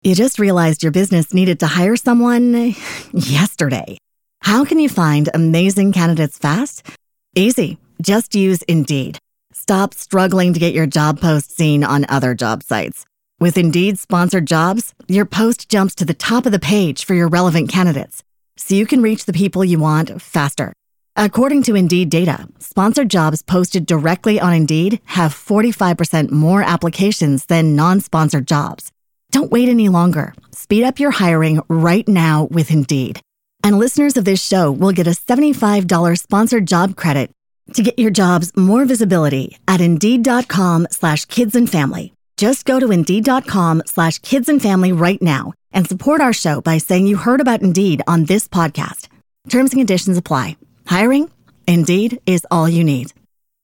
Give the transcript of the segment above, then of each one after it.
You just realized your business needed to hire someone yesterday. How can you find amazing candidates fast? Easy. Just use Indeed. Stop struggling to get your job post seen on other job sites. With Indeed sponsored jobs, your post jumps to the top of the page for your relevant candidates, so you can reach the people you want faster. According to Indeed data, sponsored jobs posted directly on Indeed have 45% more applications than non-sponsored jobs. Don't wait any longer. Speed up your hiring right now with Indeed. And listeners of this show will get a $75 sponsored job credit to get your jobs more visibility at Indeed.com/kidsandfamily. Just go to Indeed.com/kidsandfamily right now and support our show by saying you heard about Indeed on this podcast. Terms and conditions apply. Hiring? Indeed is all you need.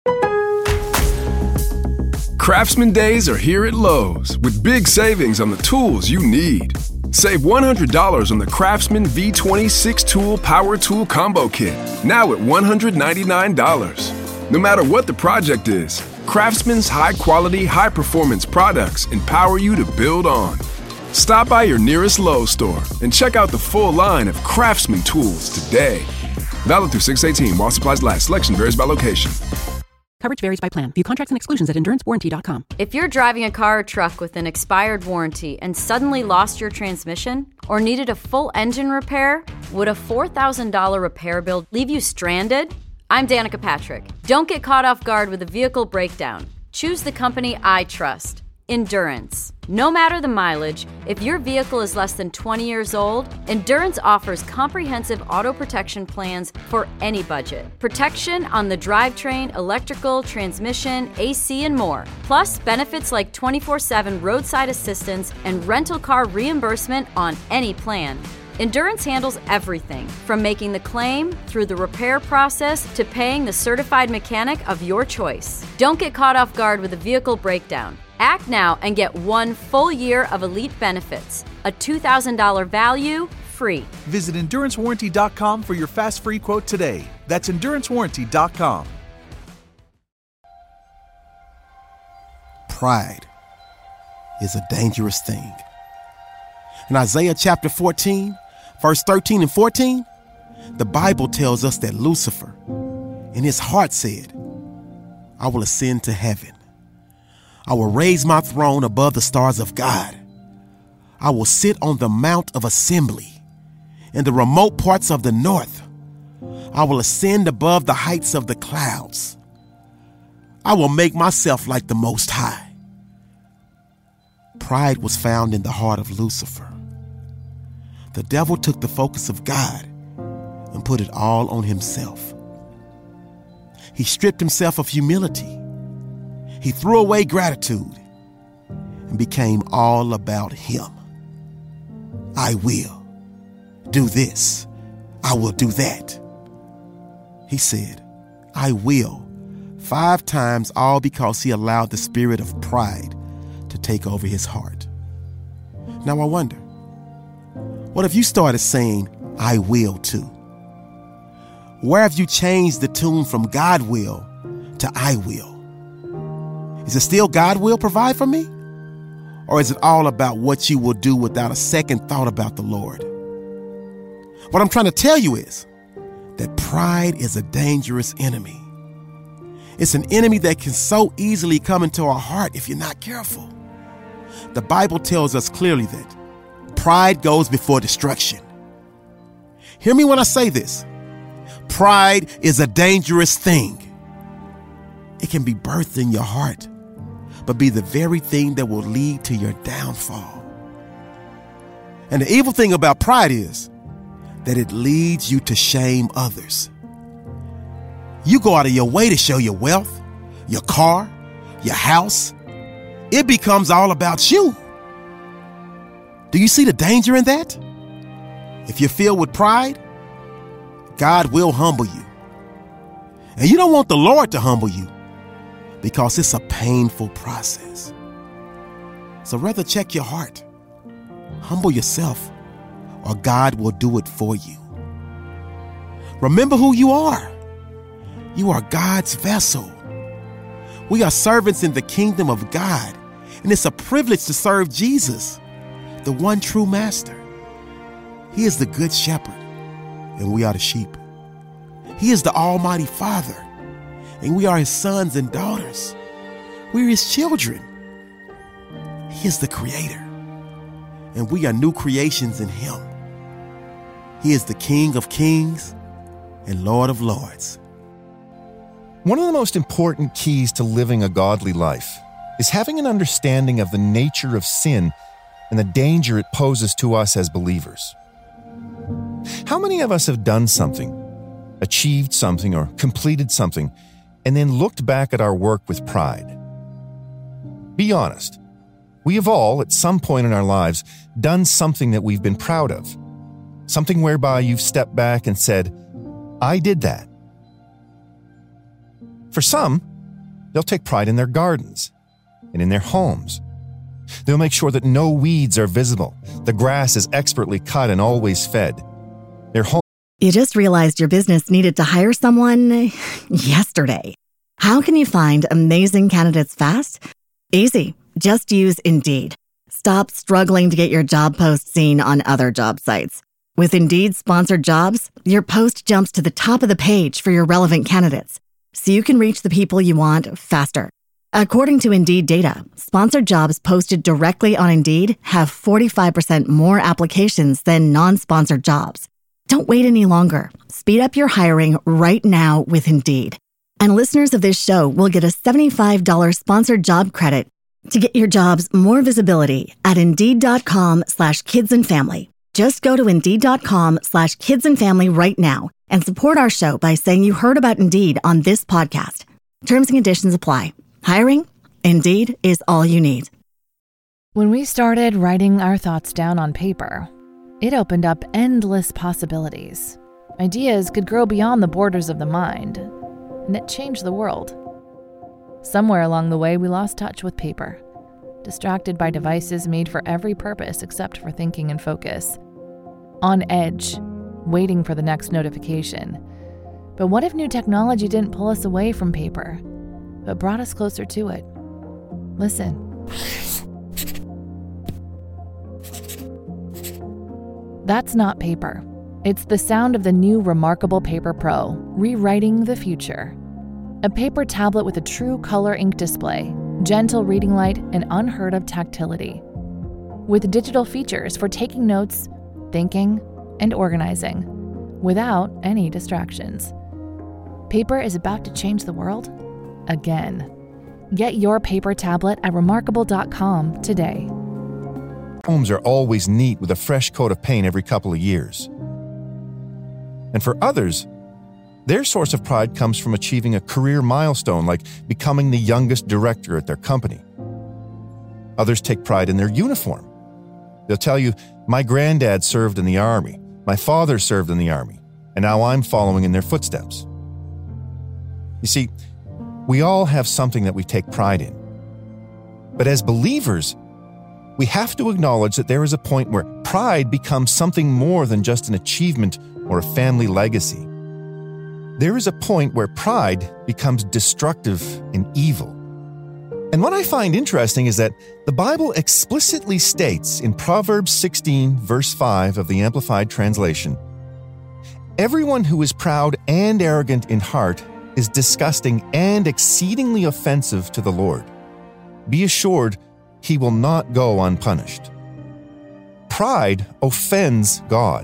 Craftsman Days are here at Lowe's with big savings on the tools you need. Save $100 on the Craftsman V20 6-Tool Power Tool Combo Kit, now at $199. No matter what the project is, Craftsman's high-quality, high-performance products empower you to build on. Stop by your nearest Lowe's store and check out the full line of Craftsman tools today. Valid through 6/18 while supplies last. Selection varies by location. Coverage varies by plan. View contracts and exclusions at EnduranceWarranty.com. If you're driving a car or truck with an expired warranty and suddenly lost your transmission or needed a full engine repair, would a $4,000 repair bill leave you stranded? I'm Danica Patrick. Don't get caught off guard with a vehicle breakdown. Choose the company I trust, Endurance. No matter the mileage, if your vehicle is less than 20 years old, Endurance offers comprehensive auto protection plans for any budget. Protection on the drivetrain, electrical, transmission, AC, and more. Plus, benefits like 24/7 roadside assistance and rental car reimbursement on any plan. Endurance handles everything, from making the claim through the repair process to paying the certified mechanic of your choice. Don't get caught off guard with a vehicle breakdown. Act now and get 1 full year of elite benefits. A $2,000 value, free. Visit EnduranceWarranty.com for your fast free quote today. That's EnduranceWarranty.com. Pride is a dangerous thing. In Isaiah chapter 14, verse 13 and 14, the Bible tells us that Lucifer, in his heart said, I will ascend to heaven. I will raise my throne above the stars of God. I will sit on the mount of assembly in the remote parts of the north. I will ascend above the heights of the clouds. I will make myself like the Most High. Pride was found in the heart of Lucifer. The devil took the focus of God and put it all on himself. He stripped himself of humility. He threw away gratitude and became all about him. I will do this. I will do that. He said, I will, 5 times, all because he allowed the spirit of pride to take over his heart. Now I wonder, what if you started saying, I will too? Where have you changed the tune from God will to I will? Is it still God will provide for me? Or is it all about what you will do without a second thought about the Lord? What I'm trying to tell you is that pride is a dangerous enemy. It's an enemy that can so easily come into our heart if you're not careful. The Bible tells us clearly that pride goes before destruction. Hear me when I say this. Pride is a dangerous thing. It can be birthed in your heart, but be the very thing that will lead to your downfall. And the evil thing about pride is that it leads you to shame others. You go out of your way to show your wealth, your car, your house. It becomes all about you. Do you see the danger in that? If you're filled with pride, God will humble you. And you don't want the Lord to humble you, because it's a painful process. So rather check your heart. Humble yourself, or God will do it for you. Remember who you are. You are God's vessel. We are servants in the kingdom of God, and it's a privilege to serve Jesus, the one true master. He is the good shepherd, and we are the sheep. He is the almighty Father, and we are his sons and daughters. We're his children. He is the creator, and we are new creations in him. He is the King of kings and Lord of lords. One of the most important keys to living a godly life is having an understanding of the nature of sin and the danger it poses to us as believers. How many of us have done something, achieved something, or completed something, and then looked back at our work with pride? Be honest. We have all, at some point in our lives, done something that we've been proud of. Something whereby you've stepped back and said, I did that. For some, they'll take pride in their gardens and in their homes. They'll make sure that no weeds are visible, the grass is expertly cut and always fed. Their home. You just realized your business needed to hire someone yesterday. How can you find amazing candidates fast? Easy. Just use Indeed. Stop struggling to get your job post seen on other job sites. With Indeed sponsored jobs, your post jumps to the top of the page for your relevant candidates, so you can reach the people you want faster. According to Indeed data, sponsored jobs posted directly on Indeed have 45% more applications than non-sponsored jobs. Don't wait any longer. Speed up your hiring right now with Indeed. And listeners of this show will get a $75 sponsored job credit to get your jobs more visibility at Indeed.com/kidsandfamily. Just go to Indeed.com/kidsandfamily right now and support our show by saying you heard about Indeed on this podcast. Terms and conditions apply. Hiring? Indeed is all you need. When we started writing our thoughts down on paper, it opened up endless possibilities. Ideas could grow beyond the borders of the mind, and it changed the world. Somewhere along the way, we lost touch with paper, distracted by devices made for every purpose except for thinking and focus. On edge, waiting for the next notification. But what if new technology didn't pull us away from paper, but brought us closer to it? Listen. That's not paper. It's the sound of the new Remarkable Paper Pro, rewriting the future. A paper tablet with a true color ink display, gentle reading light, and unheard of tactility. With digital features for taking notes, thinking, and organizing, without any distractions. Paper is about to change the world again. Get your paper tablet at Remarkable.com today. Homes are always neat with a fresh coat of paint every couple of years. And for others, their source of pride comes from achieving a career milestone like becoming the youngest director at their company. Others take pride in their uniform. They'll tell you, my granddad served in the Army, my father served in the Army, and now I'm following in their footsteps. You see, we all have something that we take pride in. But as believers, we have to acknowledge that there is a point where pride becomes something more than just an achievement or a family legacy. There is a point where pride becomes destructive and evil. And what I find interesting is that the Bible explicitly states in Proverbs 16, verse 5 of the Amplified Translation, "Everyone who is proud and arrogant in heart is disgusting and exceedingly offensive to the Lord. Be assured, he will not go unpunished." Pride offends God.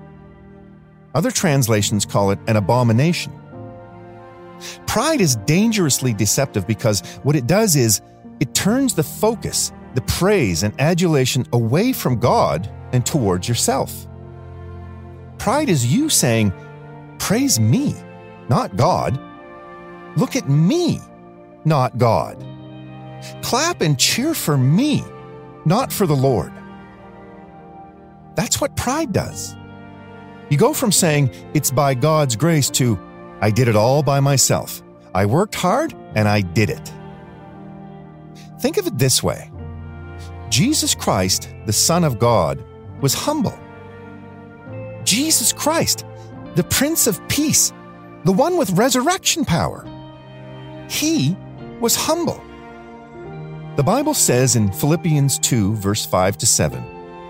Other translations call it an abomination. Pride is dangerously deceptive because what it does is it turns the focus, the praise and adulation away from God and towards yourself. Pride is you saying, "Praise me, not God. Look at me, not God. Clap and cheer for me, not for the Lord." That's what pride does. You go from saying, "It's by God's grace," to, "I did it all by myself. I worked hard and I did it." Think of it this way. Jesus Christ, the Son of God, was humble. Jesus Christ, the Prince of Peace, the one with resurrection power. He was humble. The Bible says in Philippians 2, verse 5-7,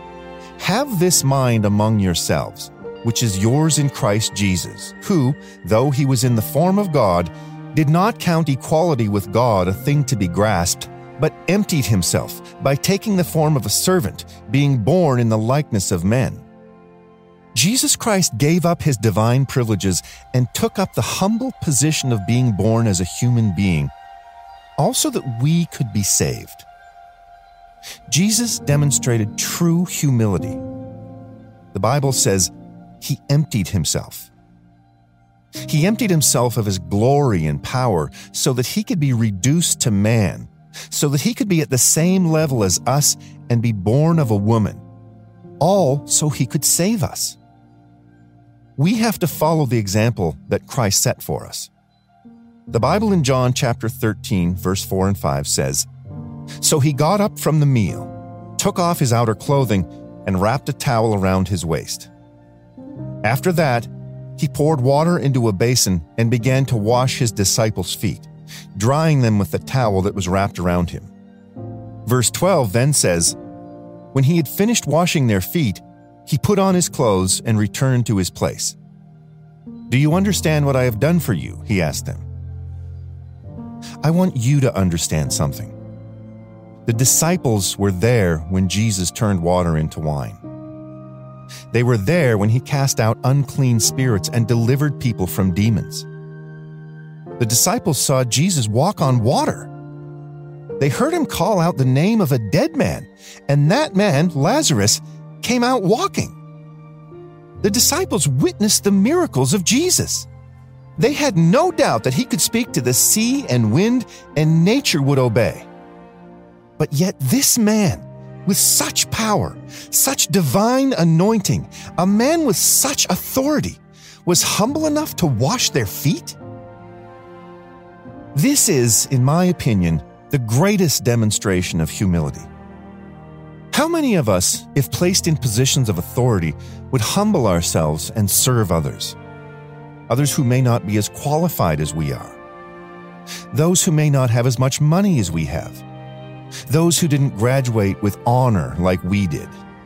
Have this mind among yourselves, which is yours in Christ Jesus, who, though he was in the form of God, did not count equality with God a thing to be grasped, but emptied himself by taking the form of a servant, being born in the likeness of men. Jesus Christ gave up his divine privileges and took up the humble position of being born as a human being, also that we could be saved. Jesus demonstrated true humility. The Bible says he emptied himself. He emptied himself of his glory and power so that he could be reduced to man, so that he could be at the same level as us and be born of a woman, all so he could save us. We have to follow the example that Christ set for us. The Bible in John chapter 13, verse 4 and 5 says, "So he got up from the meal, took off his outer clothing, and wrapped a towel around his waist. After that, he poured water into a basin and began to wash his disciples' feet, drying them with the towel that was wrapped around him." Verse 12 then says, "When he had finished washing their feet, he put on his clothes and returned to his place. 'Do you understand what I have done for you?' he asked them. I want you to understand something. The disciples were there when Jesus turned water into wine. They were there when he cast out unclean spirits and delivered people from demons. The disciples saw Jesus walk on water. They heard him call out the name of a dead man, and that man, Lazarus, came out walking. The disciples witnessed the miracles of Jesus. They had no doubt that he could speak to the sea and wind, and nature would obey. But yet this man, with such power, such divine anointing, a man with such authority, was humble enough to wash their feet? This is, in my opinion, the greatest demonstration of humility. How many of us, if placed in positions of authority, would humble ourselves and serve others? Others who may not be as qualified as we are. Those who may not have as much money as we have. Those who didn't graduate with honor like we did.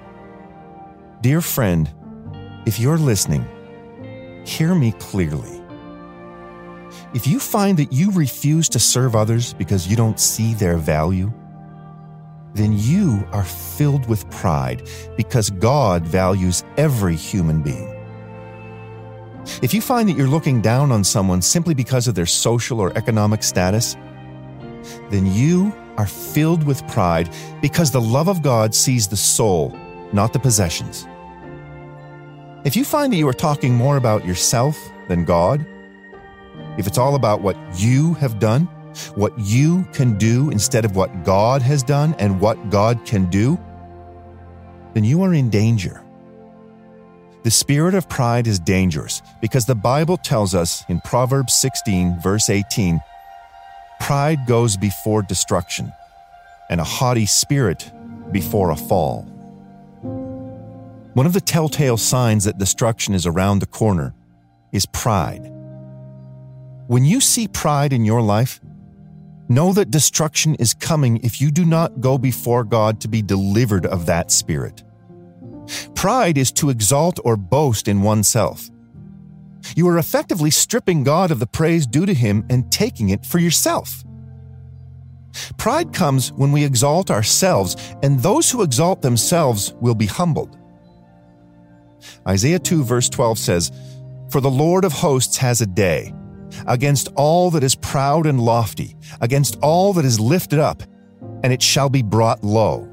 Dear friend, if you're listening, hear me clearly. If you find that you refuse to serve others because you don't see their value, then you are filled with pride because God values every human being. If you find that you're looking down on someone simply because of their social or economic status, then you are filled with pride because the love of God sees the soul, not the possessions. If you find that you are talking more about yourself than God, if it's all about what you have done, what you can do instead of what God has done and what God can do, then you are in danger. The spirit of pride is dangerous because the Bible tells us in Proverbs 16, verse 18, "Pride goes before destruction, and a haughty spirit before a fall." One of the telltale signs that destruction is around the corner is pride. When you see pride in your life, know that destruction is coming if you do not go before God to be delivered of that spirit. Pride is to exalt or boast in oneself. You are effectively stripping God of the praise due to him and taking it for yourself. Pride comes when we exalt ourselves, and those who exalt themselves will be humbled. Isaiah 2 verse 12 says, "For the Lord of hosts has a day against all that is proud and lofty, against all that is lifted up, and it shall be brought low."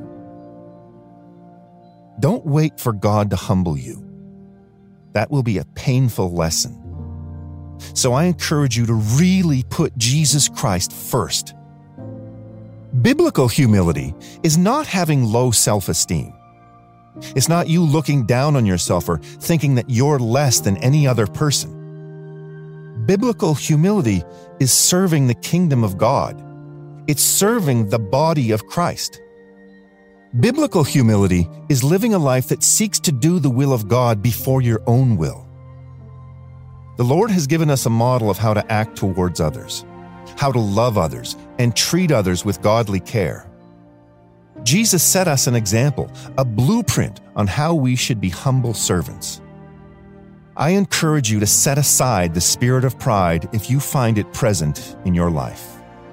Don't wait for God to humble you. That will be a painful lesson. So I encourage you to really put Jesus Christ first. Biblical humility is not having low self-esteem. It's not you looking down on yourself or thinking that you're less than any other person. Biblical humility is serving the kingdom of God. It's serving the body of Christ. Biblical humility is living a life that seeks to do the will of God before your own will. The Lord has given us a model of how to act towards others, how to love others, and treat others with godly care. Jesus set us an example, a blueprint on how we should be humble servants. I encourage you to set aside the spirit of pride if you find it present in your life.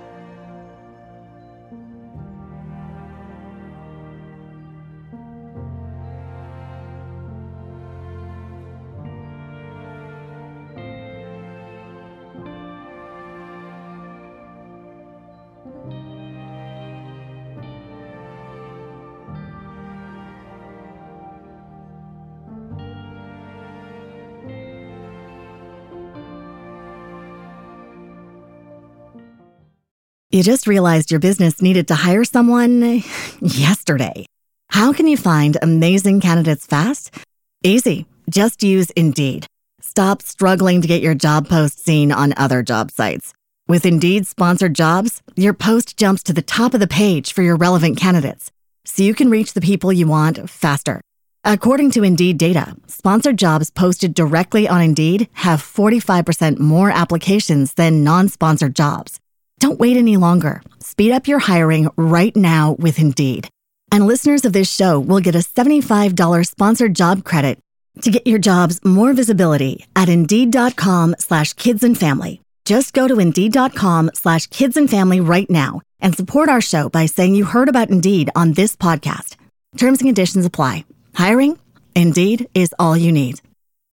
You just realized your business needed to hire someone yesterday. How can you find amazing candidates fast? Easy. Just use Indeed. Stop struggling to get your job post seen on other job sites. With Indeed sponsored jobs, your post jumps to the top of the page for your relevant candidates, so you can reach the people you want faster. According to Indeed data, sponsored jobs posted directly on Indeed have 45% more applications than non-sponsored jobs. Don't wait any longer. Speed up your hiring right now with Indeed. And listeners of this show will get a $75 sponsored job credit to get your jobs more visibility at Indeed.com/kidsandfamily. Just go to Indeed.com/kidsandfamily right now and support our show by saying you heard about Indeed on this podcast. Terms and conditions apply. Hiring? Indeed is all you need.